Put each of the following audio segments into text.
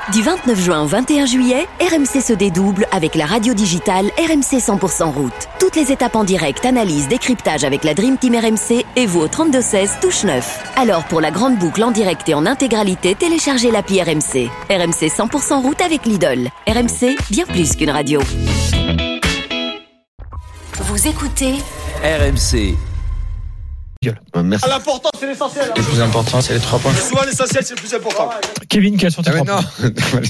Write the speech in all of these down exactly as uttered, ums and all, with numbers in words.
Du vingt-neuf juin au vingt et un juillet, R M C se dédouble avec la radio digitale R M C cent pour cent route. Toutes les étapes en direct, analyse, décryptage avec la Dream Team R M C et vous au trente-deux seize, touche neuf. Alors pour la grande boucle en direct et en intégralité, téléchargez l'appli R M C. R M C cent pour cent route avec Lidl. R M C, bien plus qu'une radio. Vous écoutez R M C. Merci. À l'important, c'est l'essentiel. Le plus important, c'est les trois points. Souvent, l'essentiel, c'est le plus important. Kevin, quels sont tes Ah trois non. points?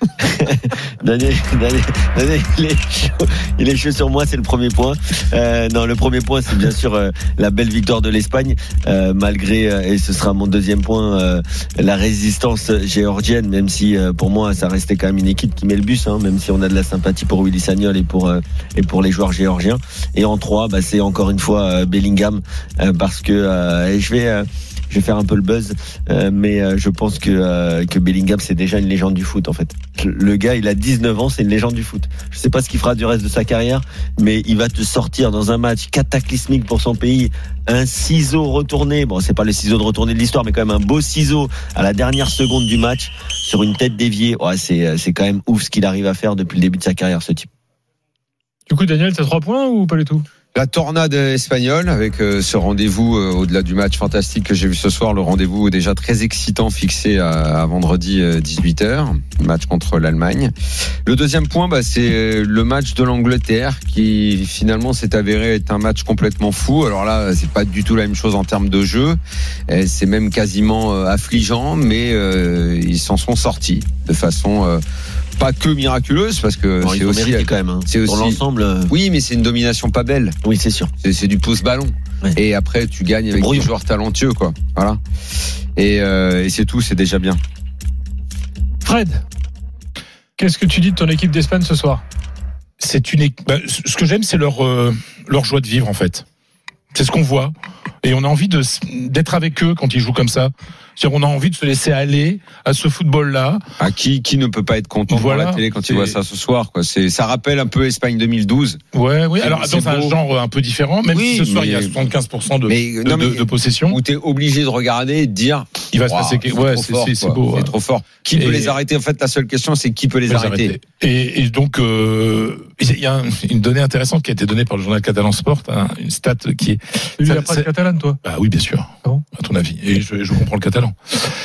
Daniel, Daniel, Daniel, il est chaud, il est chaud sur moi, c'est le premier point. Euh, non, le premier point, c'est bien sûr euh, la belle victoire de l'Espagne, euh, malgré, euh, et ce sera mon deuxième point, euh, la résistance géorgienne, même si euh, pour moi, ça restait quand même une équipe qui met le bus, hein, même si on a de la sympathie pour Willy Sagnol et pour euh, et pour les joueurs géorgiens. Et en trois, bah, c'est encore une fois euh, Bellingham, euh, parce que euh, et je vais euh, je vais faire un peu le buzz, euh, mais euh, je pense que euh, que Bellingham, c'est déjà une légende du foot en fait. Le gars, il a dix-neuf ans, c'est une légende du foot. Je sais pas ce qu'il fera du reste de sa carrière, mais il va te sortir dans un match cataclysmique pour son pays un ciseau retourné. Bon, c'est pas le ciseau de retourné de l'histoire, mais quand même un beau ciseau à la dernière seconde du match sur une tête déviée. Ouais, c'est c'est quand même ouf ce qu'il arrive à faire depuis le début de sa carrière, ce type. Du coup, Daniel, t'as trois points ou pas du tout? La tornade espagnole avec euh, ce rendez-vous euh, au-delà du match fantastique que j'ai vu ce soir, le rendez-vous déjà très excitant fixé à, à vendredi euh, dix-huit heures, match contre l'Allemagne. Le deuxième point, bah, c'est le match de l'Angleterre qui finalement s'est avéré être un match complètement fou. Alors là, c'est pas du tout la même chose en termes de jeu, et c'est même quasiment euh, affligeant, mais euh, ils s'en sont sortis de façon euh, pas que miraculeuse, parce que Bon, c'est aussi quand même. Hein. C'est Pour aussi l'ensemble. Euh... Oui, mais c'est une domination pas belle. Oui, c'est sûr. C'est, c'est du pouce ballon. Ouais. Et après, tu gagnes avec des joueurs talentueux, quoi. Voilà. Et, euh, et c'est tout, c'est déjà bien. Fred, qu'est-ce que tu dis de ton équipe d'Espagne ce soir? C'est une. Bah, ce que j'aime, c'est leur euh, leur joie de vivre, en fait. C'est ce qu'on voit. Et on a envie de, d'être avec eux quand ils jouent comme ça. C'est-à-dire, on a envie de se laisser aller à ce football-là. Ah, qui, qui ne peut pas être content voilà, devant la télé quand il voit ça ce soir, quoi. C'est, ça rappelle un peu Espagne deux mille douze. Ouais, oui. C'est, alors, c'est dans beau. un genre un peu différent, même oui, si ce soir, mais, il y a soixante-quinze pour cent de, mais, de, non, mais, de, de possession. Où t'es obligé de regarder et de dire. Il va se wow, passer quelque ouais, c'est, fort, c'est, c'est beau. C'est Ouais. trop fort. Qui et peut les arrêter? En fait, la seule question, c'est qui peut les arrêter. arrêter. Et, et donc, euh, il y a un, une donnée intéressante qui a été donnée par le journal catalan Sport, hein, une stat qui est. Tu n'as pas de catalane, toi? Bah oui, bien sûr. Ah bon? À ton avis. Et je, je comprends le catalan.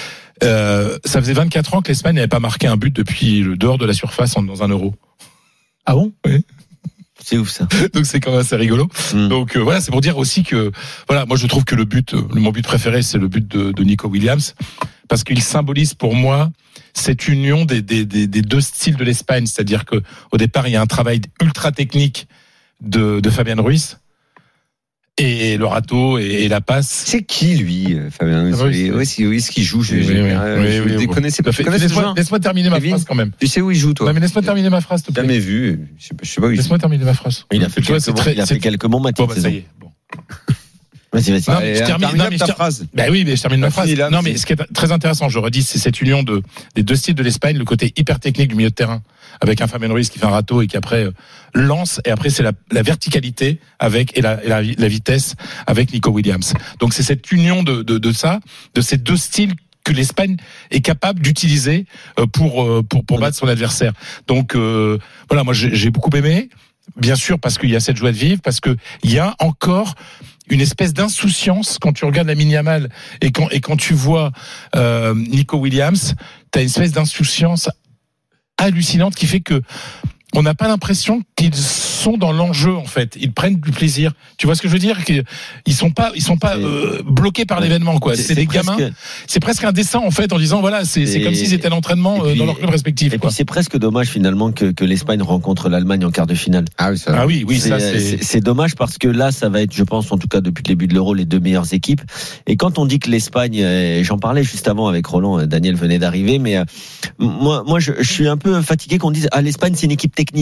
Euh, ça faisait vingt-quatre ans que l'Espagne n'avait pas marqué un but depuis le dehors de la surface en, dans un euro. Ah bon? Oui. C'est ouf ça. Donc c'est quand même assez rigolo. Mmh. Donc euh, voilà, c'est pour dire aussi que voilà, moi je trouve que le but, le, mon but préféré, c'est le but de, de Nico Williams, parce qu'il symbolise pour moi cette union des, des, des, des deux styles de l'Espagne, c'est-à-dire que au départ il y a un travail ultra technique de, de Fabian Ruiz. Et le râteau et, et la passe. C'est qui lui, Fabien Ruiz? Oui, oui, c'est oui, ce qu'il joue. Je oui, oui, euh, oui, je oui, connaissais pas. Laisse-moi, laisse-moi terminer Kevin, ma phrase quand même. Tu sais où il joue, toi? Non, mais laisse-moi terminer ma phrase, s'il te plaît. Jamais vu. Je sais pas, je sais pas où il laisse-moi terminer ma phrase. Il a fait, quelques, vois, très, il a fait quelques bons matchs. Bon, bah, ça y est. Bon. Vas-y, vas-y. Non, mais je termine, non, mais ta je, phrase. Ben oui, mais je termine ma phrase. Là, non, mais ce qui est très intéressant, je redis, c'est cette union de, des deux styles de l'Espagne, le côté hyper technique du milieu de terrain, avec un Fabian Ruiz qui fait un râteau et qui après euh, lance, et après c'est la, la verticalité avec, et, la, et la, la vitesse avec Nico Williams. Donc c'est cette union de, de, de ça, de ces deux styles que l'Espagne est capable d'utiliser pour, pour, pour battre son adversaire. Donc, euh, voilà, moi j'ai, j'ai beaucoup aimé. Bien sûr, parce qu'il y a cette joie de vivre, parce qu'il y a encore une espèce d'insouciance quand tu regardes Lamine Yamal et quand, et quand tu vois euh, Nico Williams, tu as une espèce d'insouciance hallucinante qui fait que on n'a pas l'impression qu'ils sont dans l'enjeu, en fait. Ils prennent du plaisir. Tu vois ce que je veux dire? Ils sont pas, ils sont pas euh, bloqués par l'événement, quoi. C'est, c'est des presque... gamins. C'est presque indécent, en fait, en disant voilà, c'est, c'est comme s'ils étaient à l'entraînement puis, dans leur club respectif. Et quoi. puis c'est presque dommage finalement que, que l'Espagne rencontre l'Allemagne en quart de finale. Ah oui, ça. Ah oui, oui, c'est, ça c'est... c'est. C'est dommage parce que là, ça va être, je pense, en tout cas depuis le début de l'Euro, les deux meilleures équipes. Et quand on dit que l'Espagne, j'en parlais juste avant avec Roland, Daniel venait d'arriver, mais moi, moi, je, je suis un peu fatigué qu'on dise ah l'Espagne c'est une équipe technique.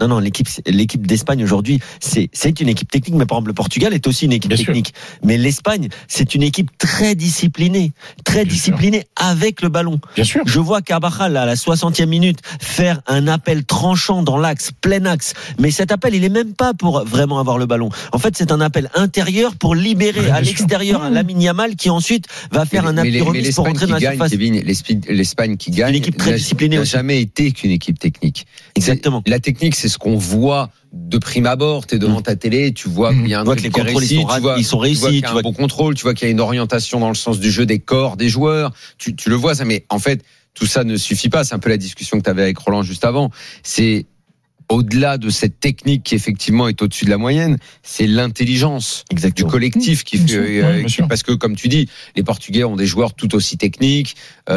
Non, non, l'équipe, l'équipe d'Espagne aujourd'hui, c'est, c'est une équipe technique, mais par exemple, le Portugal est aussi une équipe Bien technique. Sûr. Mais l'Espagne, c'est une équipe très disciplinée, très Bien disciplinée sûr. Avec le ballon. Bien sûr. Je vois Carvajal, à la soixantième minute, faire un appel tranchant dans l'axe, plein axe. Mais cet appel, il est même pas pour vraiment avoir le ballon. En fait, c'est un appel intérieur pour libérer ouais, à l'extérieur un Lamine Yamal qui ensuite va faire mais, un appel remise pour rentrer dans la gagne, surface. Kevin, l'Espagne qui gagne, une équipe très disciplinée n'a aussi. jamais été qu'une équipe technique. Exactement. C'est, la technique, c'est ce qu'on voit de prime abord. T'es devant mmh. ta télé, tu vois qu'il y a un truc qui est réussi, ils sont, tu vois, ils sont réussis, tu vois qu'il y a un vois... bon contrôle, tu vois qu'il y a une orientation dans le sens du jeu des corps des joueurs. Tu, tu le vois ça, mais en fait, tout ça ne suffit pas. C'est un peu la discussion que tu avais avec Roland juste avant. C'est au-delà de cette technique qui effectivement est au-dessus de la moyenne, c'est l'intelligence Exactement. Du collectif qui fait, oui, euh, qui, parce que comme tu dis, les Portugais ont des joueurs tout aussi techniques.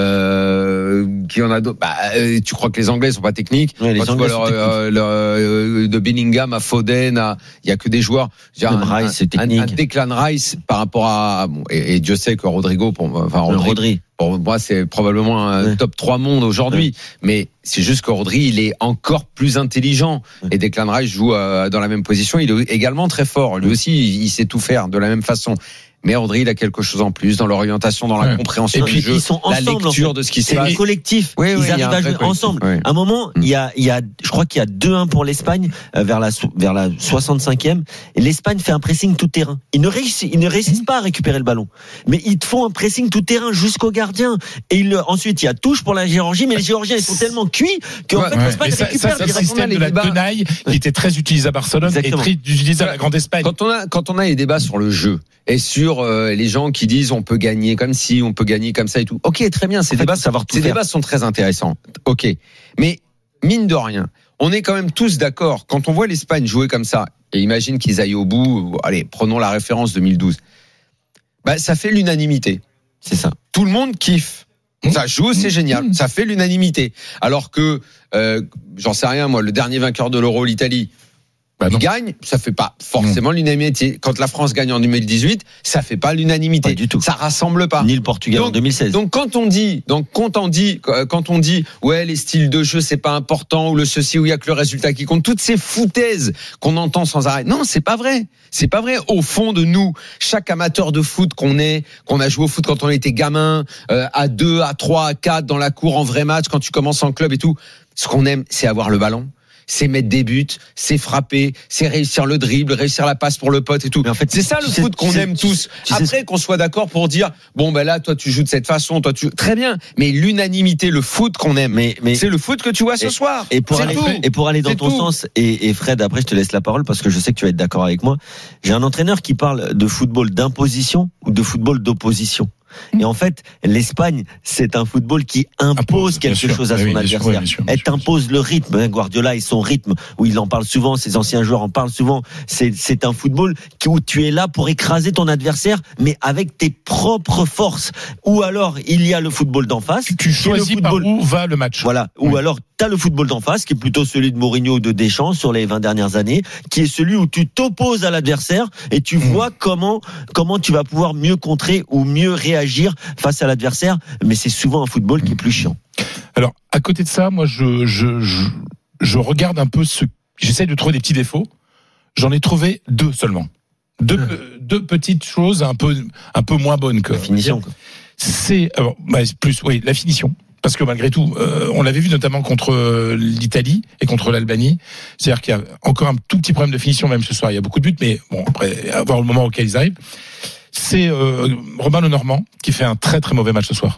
Euh, qui en a d'autres. Bah, tu crois que les Anglais sont pas techniques ouais, les Quand Anglais tu vois leur, euh, leur, euh, de Bellingham à Foden, il y a que des joueurs. Un, Rice, c'est technique. Un, un Declan Rice par rapport à bon, et, et Dieu sait que Rodrigo, pour enfin Rodri, Rodri. Pour moi, c'est probablement un ouais. top trois monde aujourd'hui. Ouais. Mais c'est juste que Rodri, il est encore plus intelligent. Ouais. Et Declan Rice joue euh, dans la même position. Il est également très fort. Lui aussi, il, il sait tout faire de la même façon. Mais Rodri, il a quelque chose en plus dans l'orientation, dans la ouais. compréhension et puis, du jeu, ils sont la ensemble, lecture en fait. de ce qui se passe. passe. C'est un collectif. Oui, ils oui, arrivent à jouer ensemble. Oui. À un moment, il y a, il y a, je crois qu'il y a deux un pour l'Espagne euh, vers la vers la soixante-cinquième. Et l'Espagne fait un pressing tout terrain. Ils ne réussissent, ils ne réussissent pas à récupérer le ballon, mais ils font un pressing tout terrain jusqu'au gardien. Et ils, ensuite, il y a touche pour la Géorgie, mais les Géorgiens ils sont tellement cuits qu'en ouais, fait ouais. l'Espagne ça, récupère. Ça, c'est un système de la tenaille qui était très utilisé à Barcelone Exactement. Et très utilisé à la Grande Espagne. Quand on a quand on a les débats sur le jeu et sur euh, les gens qui disent on peut gagner comme si, on peut gagner comme ça et tout. Ok, très bien, ces, en débats, fait, ces débats sont très intéressants. Ok, mais mine de rien, on est quand même tous d'accord, quand on voit l'Espagne jouer comme ça, et imagine qu'ils aillent au bout, allez, prenons la référence deux mille douze, bah, ça fait l'unanimité. C'est ça. Tout le monde kiffe. Ça joue, c'est génial. Ça fait l'unanimité. Alors que, euh, j'en sais rien, moi, le dernier vainqueur de l'Euro, l'Italie, Bah il gagne, ça fait pas forcément non. l'unanimité. Quand la France gagne en deux mille dix-huit, ça fait pas l'unanimité. Pas du tout. Ça rassemble pas. Ni le Portugal donc, en deux mille seize. Donc quand on dit, donc quand on dit, quand on dit, ouais, les styles de jeu c'est pas important ou le ceci où il y a que le résultat qui compte, toutes ces foutaises qu'on entend sans arrêt. Non, c'est pas vrai. C'est pas vrai. Au fond de nous, chaque amateur de foot qu'on est, qu'on a joué au foot quand on était gamin, euh, à deux, à trois, à quatre dans la cour en vrai match, quand tu commences en club et tout, ce qu'on aime, c'est avoir le ballon. C'est mettre des buts, c'est frapper, c'est réussir le dribble, réussir la passe pour le pote et tout. Mais en fait, c'est ça le foot qu'on aime tous. Après qu'on soit d'accord pour dire bon ben là toi tu joues de cette façon, toi tu très bien. Mais l'unanimité, le foot qu'on aime, mais, mais c'est le foot que tu vois ce et, soir. Et pour c'est aller tout. et pour aller dans c'est ton tout. sens et, et Fred après je te laisse la parole parce que je sais que tu vas être d'accord avec moi. J'ai un entraîneur qui parle de football d'imposition ou de football d'opposition. Et en fait, l'Espagne, c'est un football qui impose, impose quelque sûr. chose à son oui, adversaire. Sûr, Elle t'impose le rythme. Guardiola et son rythme, où il en parle souvent, ses anciens joueurs en parlent souvent. C'est, c'est un football où tu es là pour écraser ton adversaire, mais avec tes propres forces. Ou alors, il y a le football d'en face. Tu choisis le football, par où va le match. Voilà. Oui. Ou alors, t'as le football d'en face, qui est plutôt celui de Mourinho ou de Deschamps sur les vingt dernières années, qui est celui où tu t'opposes à l'adversaire et tu mmh. vois comment, comment tu vas pouvoir mieux contrer ou mieux réagir face à l'adversaire, mais c'est souvent un football qui est plus chiant. Alors, à côté de ça, moi, je, je, je, je regarde un peu ce, j'essaie de trouver des petits défauts. J'en ai trouvé deux seulement. Deux, mmh. deux petites choses un peu, un peu moins bonnes que. La finition, quoi. C'est, alors, bah, plus, oui, la finition. Parce que malgré tout, euh, on l'avait vu notamment contre euh, l'Italie et contre l'Albanie. C'est-à-dire qu'il y a encore un tout petit problème de finition, même ce soir. Il y a beaucoup de buts, mais bon, après, à voir le moment auquel ils arrivent. C'est euh, Robin Lenormand qui fait un très très mauvais match ce soir.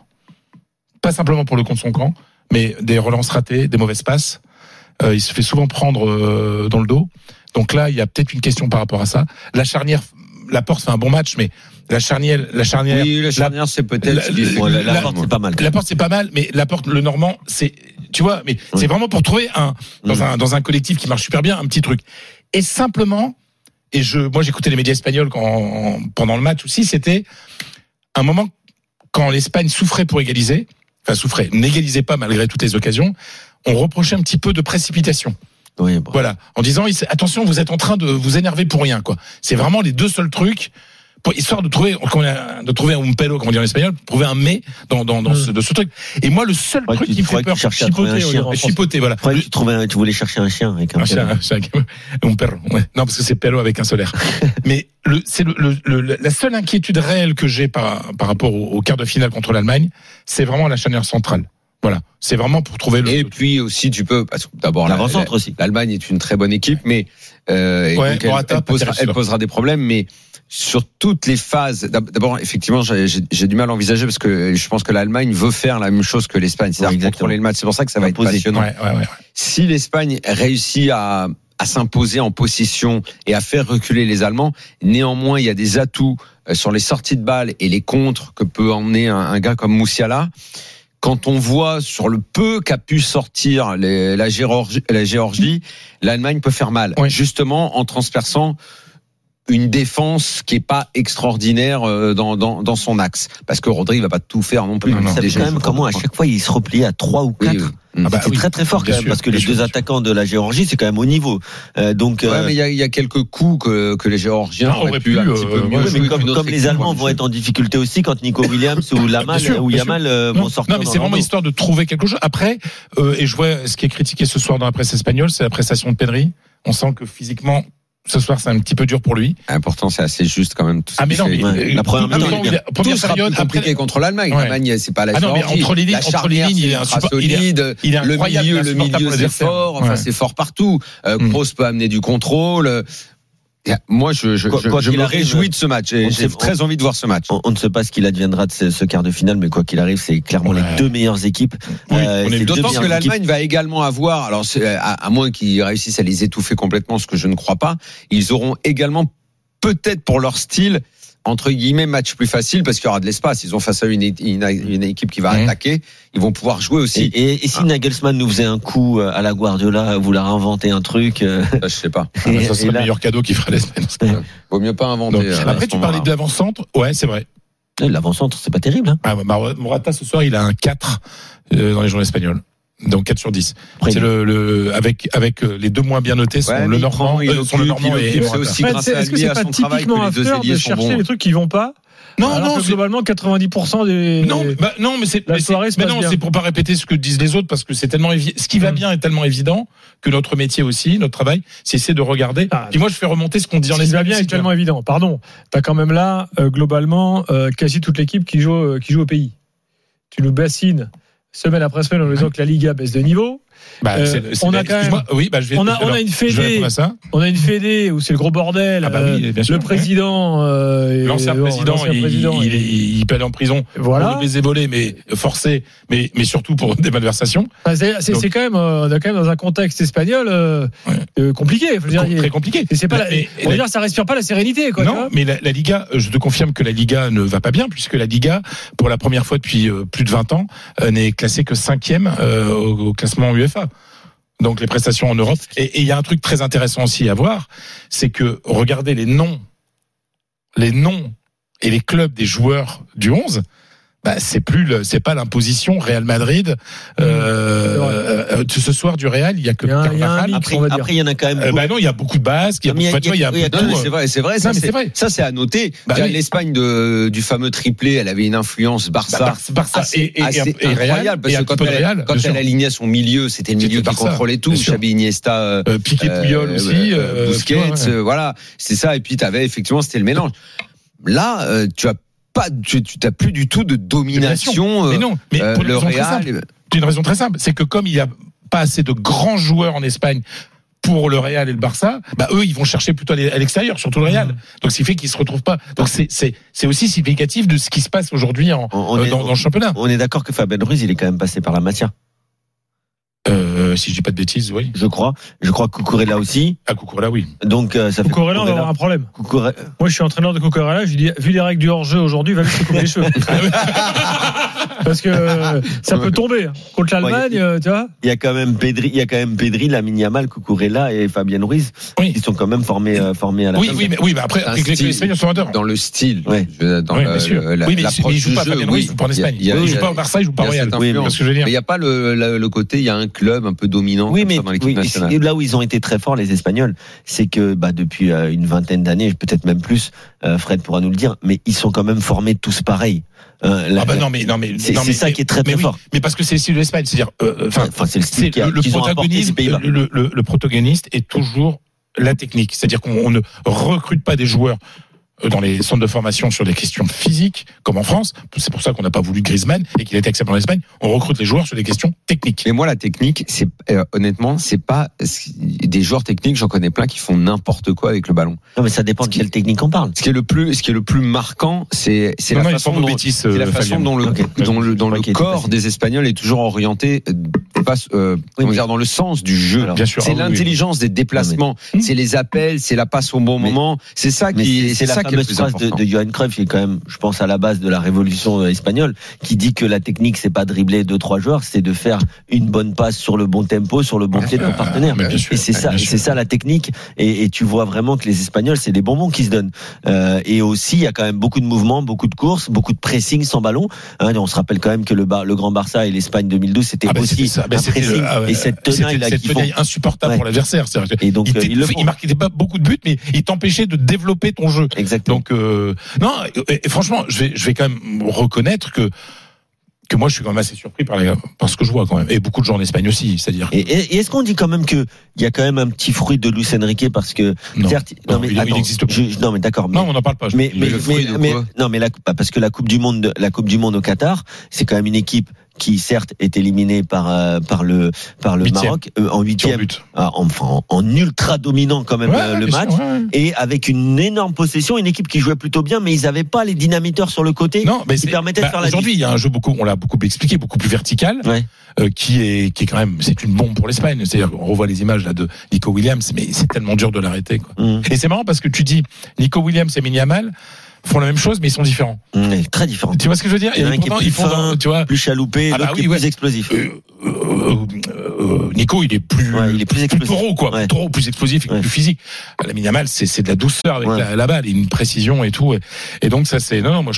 Pas simplement pour le compte de son camp, mais des relances ratées, des mauvaises passes. Euh, il se fait souvent prendre euh, dans le dos. Donc là, il y a peut-être une question par rapport à ça. La charnière, Laporte fait un bon match, mais la charnière, la charnière. Oui, la charnière, la, c'est peut-être. La, la, la, la porte, c'est pas mal. La porte, c'est pas mal, mais la porte, le Normand, c'est, tu vois, mais oui. c'est vraiment pour trouver un dans mmh. un dans un collectif qui marche super bien, un petit truc. Et simplement. Et je, moi, j'écoutais les médias espagnols quand, pendant le match aussi. C'était un moment quand l'Espagne souffrait pour égaliser, enfin souffrait, n'égalisait pas malgré toutes les occasions. On reprochait un petit peu de précipitation. Oui, bon. Voilà, en disant attention, vous êtes en train de vous énerver pour rien, quoi. C'est vraiment les deux seuls trucs histoire de trouver, de trouver un pelo, comme on dit en espagnol, trouver un mais dans, dans, dans, mmh. ce, de ce truc. Et moi, le seul ouais, truc tu, qui me fait peur, chipoter, chipoter, voilà. Ouais, tu, trouvais un, tu voulais chercher un chien avec un, un chien, un chien, un perro. Ouais. Non, parce que c'est pelo avec un solaire. Mais le, c'est le, le, le, la seule inquiétude réelle que j'ai par, par rapport au, au quart de finale contre l'Allemagne, c'est vraiment la charnière centrale. Voilà, c'est vraiment pour trouver le. Et puis aussi, tu peux parce que d'abord l'avant-centre aussi. L'Allemagne est une très bonne équipe, mais euh, et ouais, donc elle, elle, posera, elle posera des problèmes, mais sur toutes les phases. D'abord, effectivement, j'ai, j'ai, j'ai du mal à envisager parce que je pense que l'Allemagne veut faire la même chose que l'Espagne, c'est-à-dire ouais, contrôler le match. C'est pour ça que ça va être poser. passionnant. Ouais, ouais, ouais. Si l'Espagne réussit à à s'imposer en possession et à faire reculer les Allemands, néanmoins, il y a des atouts sur les sorties de balles et les contres que peut emmener un, un gars comme Moussiala. Quand on voit sur le peu qu'a pu sortir les, la, Géorgie, la Géorgie, l'Allemagne peut faire mal. Oui. Justement, en transperçant une défense qui est pas extraordinaire dans, dans, dans son axe. Parce que Rodri va pas tout faire non plus. Non, non. Ça fait quand même comment à chaque fois il se replie à trois ou quatre. Oui, oui. Ah bah, c'est oui, très très fort quand même sûr, parce que les sûr, deux attaquants de la Géorgie c'est quand même au niveau. Euh, donc ouais, euh... mais il y a, y a quelques coups que, que les Géorgiens non, auraient pu, pu un petit peu mieux euh, jouer. Mais comme, comme les Allemands vont être en difficulté aussi quand Nico Williams ou Lamal sûr, ou Yamal euh, vont sortir. Non mais c'est vraiment histoire de trouver quelque chose. Après euh, et je vois ce qui est critiqué ce soir dans la presse espagnole, c'est la prestation de Pedri. On sent que physiquement ce soir, c'est un petit peu dur pour lui. Pourtant, c'est assez juste quand même. Tout ah mais non, mais ouais. la première mi-temps, il première tout période sera compliqué après... contre l'Allemagne. Ouais. L'Allemagne, c'est pas la Géorgie. Ah non, mais entre les lignes, entre les lignes, il est un super solide. Il est le milieu, le milieu, c'est fort. Enfin, ouais. c'est fort partout. Euh, mm. Kroos peut amener du contrôle. Moi, je, je, quoi, je, quoi je me arrive, réjouis de ce match. Et j'ai sait, très on, envie de voir ce match. On, on ne sait pas ce qu'il adviendra de ce, ce quart de finale, mais quoi qu'il arrive, c'est clairement ouais. les deux meilleures équipes. Oui, euh, d'autant que l'Allemagne équipes. va également avoir, alors à, à moins qu'ils réussissent à les étouffer complètement, ce que je ne crois pas, ils auront également peut-être pour leur style entre guillemets match plus facile parce qu'il y aura de l'espace. Ils ont face à une, une, une équipe qui va mmh. attaquer. Ils vont pouvoir jouer aussi. Et, et, et si ah. Nagelsmann nous faisait un coup à la Guardiola, vous leur inventez un truc euh... Je sais pas. Ah, bah, ça serait le meilleur cadeau qu'il ferait l'Espagne. Vaut mieux pas inventer. Donc, après, tu parlais de l'avant-centre. Ouais, c'est vrai. L'avant-centre, c'est pas terrible. Hein. Ah, bah, Morata ce soir, il a un quatre euh, dans les journées espagnoles. Donc quatre sur dix. Après, c'est le, le avec avec les deux moins bien notés sont ouais, le Normand, euh, sont le Normand et, et c'est aussi grâce à lui à son travail que les deux ailiers de chercher bons. Les trucs qui vont pas. Non, alors non, que globalement quatre-vingt-dix pour cent des. Non, bah, non, mais c'est, mais c'est, mais non, c'est pour pas répéter ce que disent les autres parce que c'est tellement évident. Ce qui va bien est tellement évident que notre métier aussi, notre travail, c'est essayer de regarder. Ah, Puis moi, je fais remonter ce qu'on dit en Espagne. Ce qui va bien est tellement évident. Pardon, t'as quand même là euh, globalement euh, quasi toute l'équipe qui joue euh, qui joue au pays. Tu nous bassines semaine après semaine en disant que la Liga baisse de niveau. Bah, euh, c'est, c'est, on a quand même, oui, bah, je vais, on a, on a une fédé, on a une fédé où c'est le gros bordel. Ah bah oui, bien sûr, le président, euh, l'ancien bon, président, l'ancien il, président il, il, il peut aller en prison voilà. pour baiser volé, mais forcé, mais mais surtout pour des malversations. Enfin, c'est, c'est, Donc, c'est quand même, on est quand même dans un contexte espagnol euh, ouais. euh, compliqué. Faut dire, très compliqué. Et c'est pas, la, mais, on va dire, ça respire pas la sérénité, quoi. Non, mais la, la Liga, je te confirme que la Liga ne va pas bien puisque la Liga, pour la première fois depuis euh, plus de vingt ans, euh, n'est classée que cinquième euh, au, au classement UEFA. Donc les prestations en Europe. Et il y a un truc très intéressant aussi à voir, c'est que regardez les noms, les noms et les clubs des joueurs du onze. Bah, c'est plus le, c'est pas l'imposition Real Madrid euh, euh, ce soir du Real, il y a que Carvajal. Après, après il y en a quand même. Euh, bah non, il y a beaucoup de Basques. Il y a, beaucoup, il y a, il y a, il y a non, c'est vrai, c'est vrai. Ça, non, c'est, c'est vrai. Ça, c'est à noter. Bah, oui. L'Espagne de, du fameux triplé, elle avait une influence Barça, bah, Barça assez, et, et, assez et, et incroyable parce et que quand elle, Real, quand elle alignait son milieu, c'était le milieu qui contrôlait tout. Xavi, Iniesta, euh, Piqué, Puyol aussi, Busquets, voilà. C'est ça. Et puis t'avais effectivement, c'était le mélange. Là, tu as Pas, tu n'as plus du tout de domination. Mais non, mais pour le Real. C'est une raison très simple, c'est que comme il n'y a pas assez de grands joueurs en Espagne pour le Real et le Barça, bah eux ils vont chercher plutôt à l'extérieur, surtout le Real. Mmh. Donc ce qui fait qu'ils se retrouvent pas. Donc c'est c'est c'est aussi significatif de ce qui se passe aujourd'hui en on, on euh, est, dans, dans le championnat. On est d'accord que Fabien Ruiz il est quand même passé par la Masia. Euh, si je dis pas de bêtises, oui. Je crois. Je crois que Cucurella aussi. Ah, Cucurella, oui. Donc, euh, ça Cucurella, fait Cucurella, on va avoir un problème. Cucurella. Moi, je suis entraîneur de Cucurella. Je lui dis, vu les règles du hors-jeu aujourd'hui, va lui se couper les cheveux. Parce que euh, ça peut tomber. Hein. Contre l'Allemagne, ouais, euh, tu vois. Il y a quand même Pedri, il y a quand même Pedri, Lamine Yamal, Cucurella et Fabien Ruiz. Oui. Qui sont quand même formés, euh, formés à la Oui, oui, mais, oui, mais après, avec les Espagnols sont dans le style. Ouais. Dans oui, le, bien sûr. La, oui, mais il joue pas Fabien Ruiz, il joue pas en Espagne. Il joue pas au Barça, il joue pas au Real. Mais il n'y a pas le, le côté, il y a un club un peu peu dominant Oui, comme mais ça dans l'équipe oui, nationale. là où ils ont été très forts, les Espagnols, c'est que bah, depuis euh, une vingtaine d'années, peut-être même plus, euh, Fred pourra nous le dire, mais ils sont quand même formés tous pareils. Euh, la, ah bah non mais non mais c'est, non, c'est mais, ça qui est très mais très oui, fort. Mais parce que c'est le style de l'Espagne, c'est-à-dire, enfin, euh, enfin c'est le style c'est qui a, le, le qu'ils ont apporté ces protagonisme, Pays-Bas. le, le, le protagoniste est toujours la technique, c'est-à-dire qu'on on ne recrute pas des joueurs dans les centres de formation sur des questions physiques, comme en France. C'est pour ça qu'on n'a pas voulu Griezmann et qu'il était accepté en Espagne. On recrute les joueurs sur des questions techniques. Mais moi, la technique, c'est euh, honnêtement, c'est pas des joueurs techniques. J'en connais plein qui font n'importe quoi avec le ballon. Non, mais ça dépend de quelle technique on parle. Ce qui est le plus, ce qui est le plus marquant, c'est c'est non, la non, façon dont, bêtises, c'est la façon dont le okay. dont le dans le okay, corps des Espagnols est toujours orienté, passe, euh, oui, on dire dans le sens du jeu. Alors, bien sûr, c'est ah, l'intelligence oui. des déplacements, mais... c'est les appels, c'est la passe au bon mais... moment. C'est ça mais qui, c'est, c'est, c'est ça la qui est le fameuse plus phrase important. de, de Johan Cruyff, qui est quand même, je pense, à la base de la révolution espagnole, qui dit que la technique, c'est pas dribbler deux trois joueurs, c'est de faire une bonne passe sur le bon tempo, sur le bon pied de ton partenaire. Mais bien sûr, et c'est ça, bien et sûr. c'est ça la technique. Et, et tu vois vraiment que les Espagnols, c'est des bonbons qui se donnent. Euh, et aussi, il y a quand même beaucoup de mouvements, beaucoup de courses, beaucoup de pressing sans ballon. Hein, on se rappelle quand même que le, Bar, le Grand Barça et l'Espagne deux mille douze, c'était ah bah aussi c'était ça. Bah un c'était pressing le, ah ouais, et cette tenaille là cette qui font. tenaille insupportable Ouais. pour l'adversaire. C'est-à-dire que Et donc il, euh, ils le font. il marquait pas beaucoup de buts, mais il t'empêchait de développer ton jeu. Exactement. Donc euh, non, et, et franchement, je vais je vais quand même reconnaître que que moi je suis quand même assez surpris par, les, par ce que je vois quand même, et beaucoup de gens en Espagne aussi, c'est-à-dire. Et, et, et est-ce qu'on dit quand même que il y a quand même un petit fruit de Luis Enrique parce que non, certes, non, non mais il, attends, il existe pas. je, non mais d'accord. Mais, Non, on n'en parle pas. Je mais mais, le mais, fruit de mais- quoi non mais la, parce que la Coupe du Monde, la Coupe du Monde au Qatar, c'est quand même une équipe qui certes est éliminée par euh, par le par le Huitième. Maroc euh, en Sur huitième, but. ah, enfin en, en ultra dominant quand même Ouais, euh, le bien match. sûr, ouais, ouais. Et avec une énorme possession, une équipe qui jouait plutôt bien, mais ils n'avaient pas les dynamiteurs sur le côté Non, mais qui c'est, permettaient bah, de faire la aujourd'hui, il y a un jeu beaucoup, on l'a beaucoup expliqué, beaucoup plus vertical, Ouais. euh, qui est, qui est quand même, c'est une bombe pour l'Espagne. C'est-à-dire, on revoit les images là de Nico Williams, mais c'est tellement dur de l'arrêter, quoi. Mmh. Et c'est marrant parce que tu dis, Nico Williams et Lamine Yamal font la même chose, mais ils sont différents. Mmh, très différent. Tu vois ce que je veux dire? Il y en a un qui est pourtant, plus ils font, fin, dans- tu vois, plus chaloupé, Ah bah l'autre oui, qui est ouais. plus explosif. euh, euh, euh, Nico, il est plus, Ouais, il est plus plus explosif. taureau, quoi, Ouais. plus taureau, plus explosif, et Ouais. plus physique. Lamine Yamal, c'est, c'est de la douceur avec Ouais. la, la balle, et une précision et tout. Et, et donc ça, c'est, non, non, moi, je